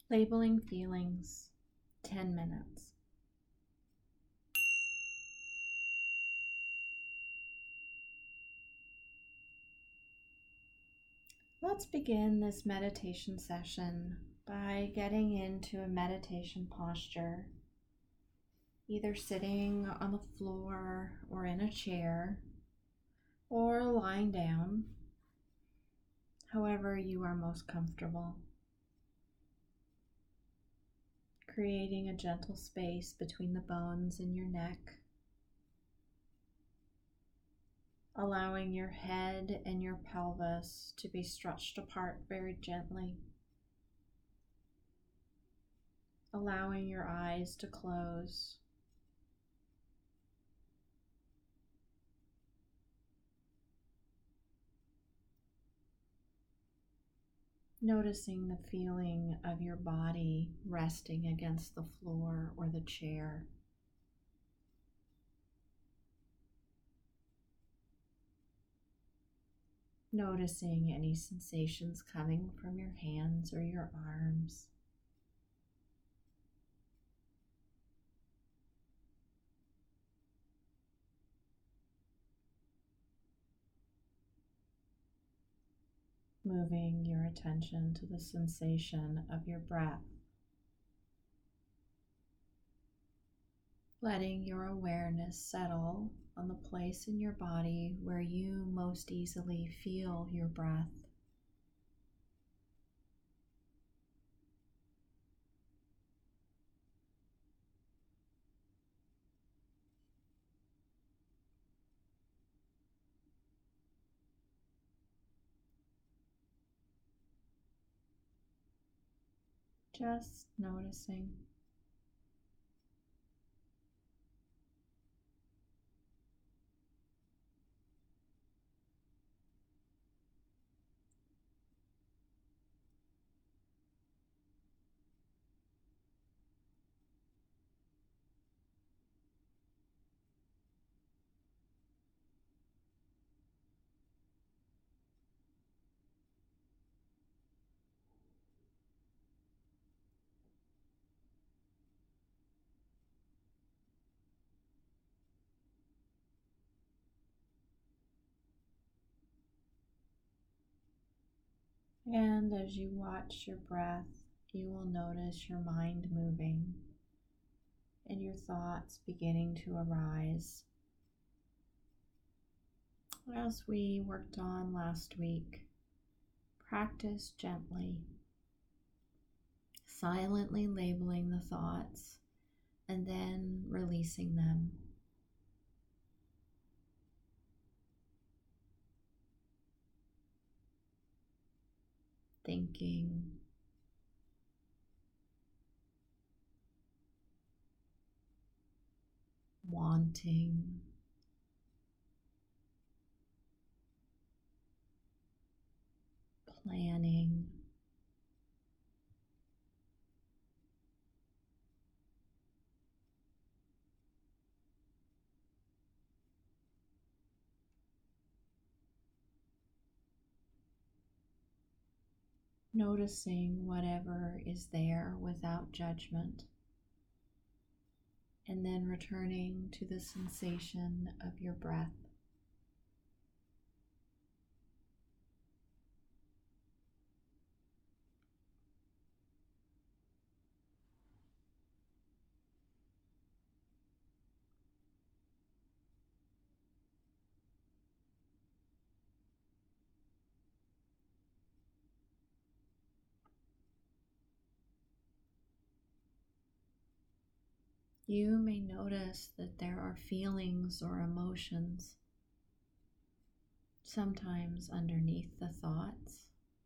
Labeling feelings, 10 minutes. Let's begin this meditation session by getting into a meditation posture, either sitting on the floor or in a chair, or lying down, however you are most comfortable. Creating a gentle space between the bones in your neck, allowing your head and your pelvis to be stretched apart very gently, allowing your eyes to close. Noticing the feeling of your body resting against the floor or the chair. Noticing any sensations coming from your hands or your arms. Moving your attention to the sensation of your breath. Letting your awareness settle on the place in your body where you most easily feel your breath. Just noticing. And as you watch your breath, you will notice your mind moving and your thoughts beginning to arise. As we worked on last week, practice gently, silently labeling the thoughts and then releasing them. Thinking, wanting, planning, noticing whatever is there without judgment, and then returning to the sensation of your breath. You may notice that there are feelings or emotions, sometimes underneath the thoughts,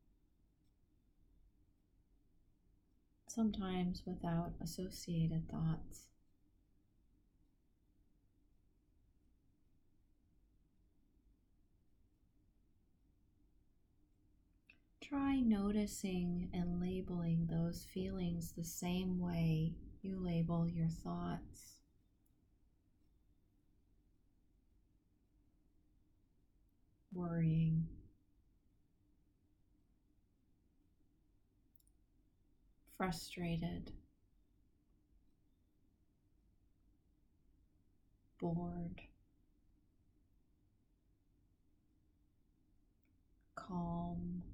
sometimes without associated thoughts. Try noticing and labeling those feelings the same way you label your thoughts. Worrying, frustrated, bored, calm,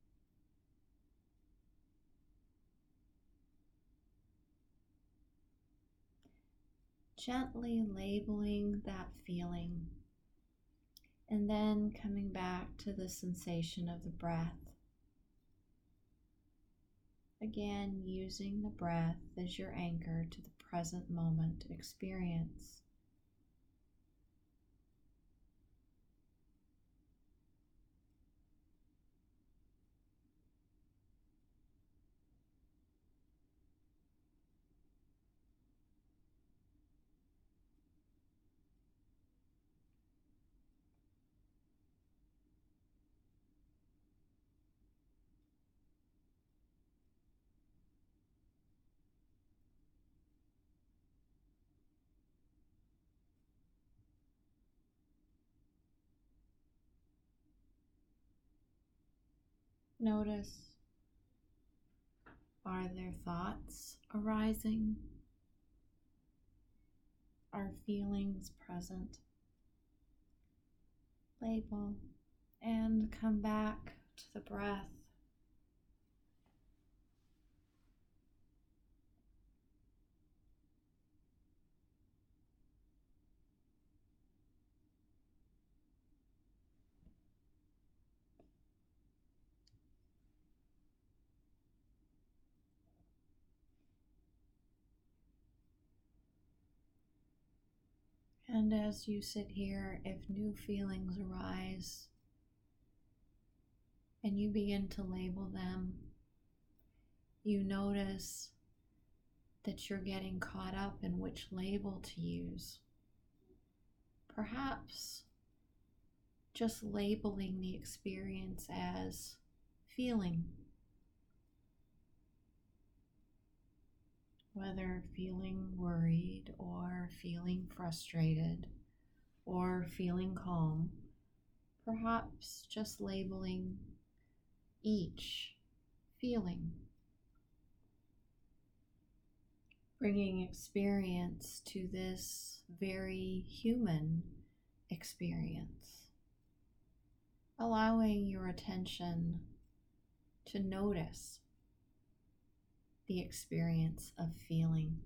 gently labeling that feeling, and then coming back to the sensation of the breath. Again, using the breath as your anchor to the present moment experience. Notice, are there thoughts arising? Are feelings present? Label and come back to the breath. And as you sit here, if new feelings arise and you begin to label them, you notice that you're getting caught up in which label to use. Perhaps just labeling the experience as feeling, whether feeling worried or feeling frustrated or feeling calm, perhaps just labeling each feeling, bringing experience to this very human experience, allowing your attention to notice the experience of feeling.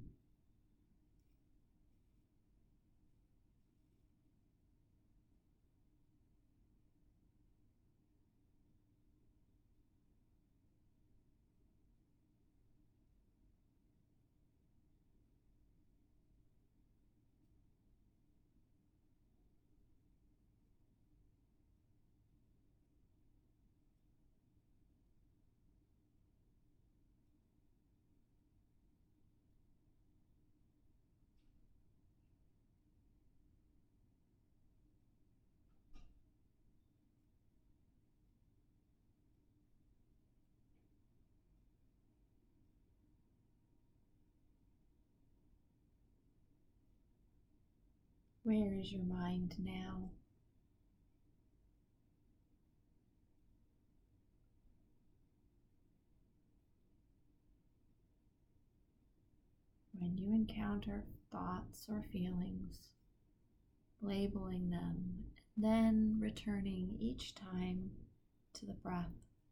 Where is your mind now? When you encounter thoughts or feelings, labeling them, then returning each time to the breath.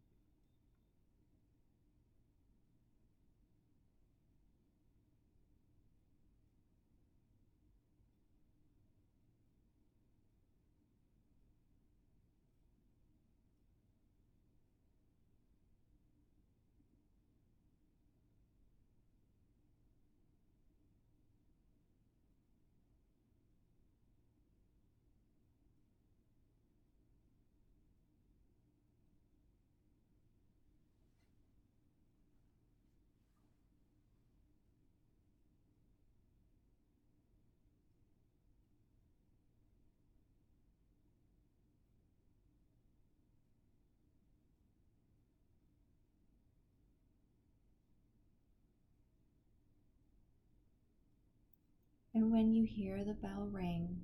And when you hear the bell ring,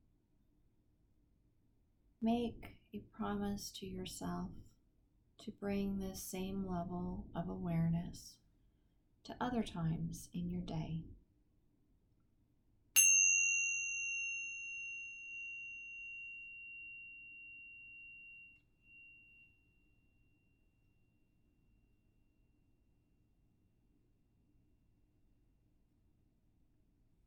make a promise to yourself to bring this same level of awareness to other times in your day.